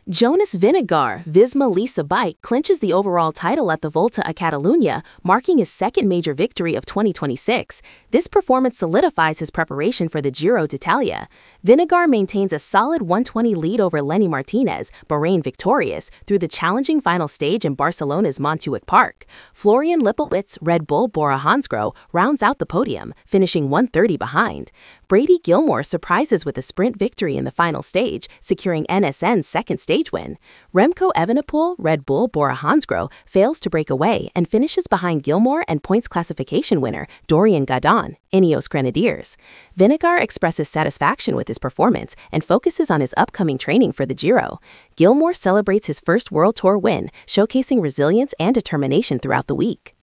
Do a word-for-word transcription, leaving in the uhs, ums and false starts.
Jonas Vingegaard, Visma Lease Bike, clinches the overall title at the Volta a Catalunya, marking his second major victory of twenty twenty-six. This performance solidifies his preparation for the Giro d'Italia. Vingegaard maintains a solid one twenty lead over Lenny Martinez, Bahrain victorious, through the challenging final stage in Barcelona's Montjuic Park. Florian Lipowitz, Red Bull Bora Hansgrohe, rounds out the podium, finishing one thirty behind. Brady Gilmore surprises with a sprint victory in the final stage, securing N S N's second stage win. Remco Evenepoel, Red Bull Bora Hansgrohe, fails to break away and finishes behind Gilmore and points classification winner Dorian Gaudin, Ineos Grenadiers. Vingegaard expresses satisfaction with his performance and focuses on his upcoming training for the Giro. Gilmore celebrates his first World Tour win, showcasing resilience and determination throughout the week.